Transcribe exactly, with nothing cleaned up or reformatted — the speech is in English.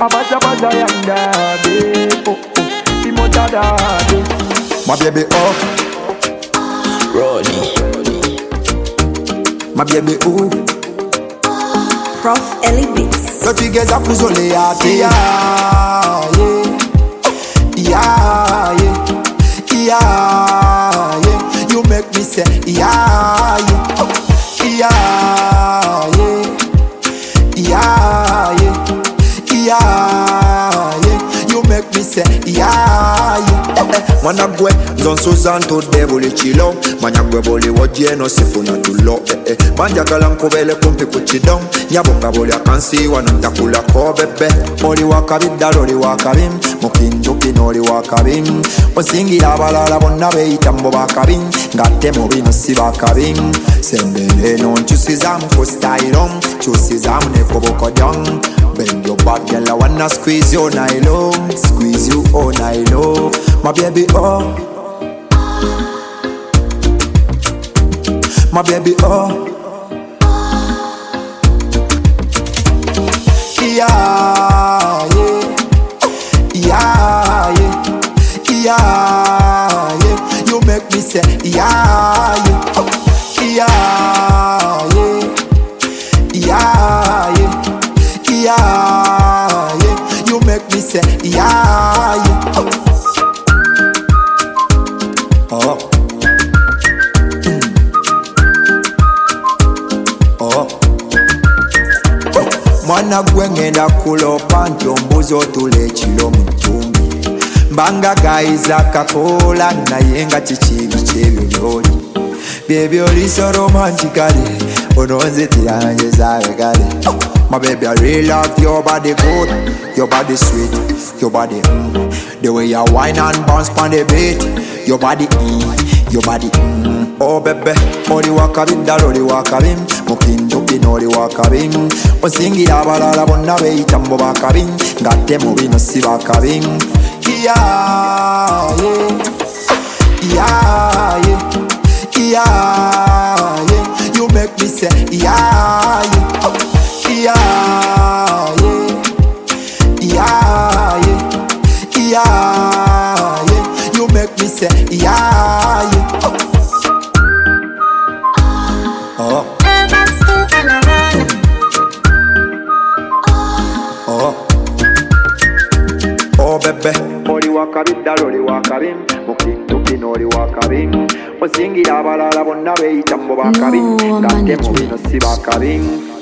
Abaja baja yanda, babe. Oh oh, the motor daddy. My baby up, Ronnie. my baby ooh. Prof Ellie Beats. Totigeza kuzole yake ya, yeah, yeah, yeah, yeah. You make me say yeah, yeah, yeah, yeah, yeah, yeah, yeah. You make me say yeah, yeah. Mwana gwe zonso zanto debole chilo manya gwe bole wodye no sifuna tulo eh eh manja kala nkobele kumpi kuchidong nyaboka bole akansi wanantakula ko bebe oli wakabidalo oli wakabim mukinjuki noli wakabim osingira abalala bonna beyitambo bakabim ngate mu bino si bakabim sembere no nchusizamu ku style chusizamu ne kobokodong. Bend your back, girl, I wanna squeeze you all night long. Squeeze you all night long. My baby, oh. My baby, oh. Yeah, yeah. Yeah, yeah. Yeah, yeah. You make me say, yeah, yeah. Yeah, yeah. Yeah, yeah. Yeah, yeah, you make me say yeah, yeah. Oh, mm. Oh, mwana gwe ngenda kulopa nti ombuzi otule ekiro mu ttumbi mbanga gayiza kakola naye nga kikibi kyebyo byoli byebyo oli so romantically ononzitira yange zaabegale. My baby, I really love your body good, your body sweet, your body mm. The way you whine and bounce pon the beat, your body mm, your body mm. Oh baby, oli wakabidda oli wakabim, mukinjuki noli wakabim. Osingira abalala bonna beyitambo bakabim, ngate mu bino si bakabim. Yeah, yeah, yeah, yeah, yeah, yeah. You make me say yeah, yeah. Yeah, yeah, yeah, yeah, yeah, yeah. You make me say yeah, yeah. Oh, oh, oh, baby. Oli wakabidda oli wakabim, mukintuki noli wakabim. Osingira abalala bonna beyitambo bakabim, ngate mu bino si bakabim.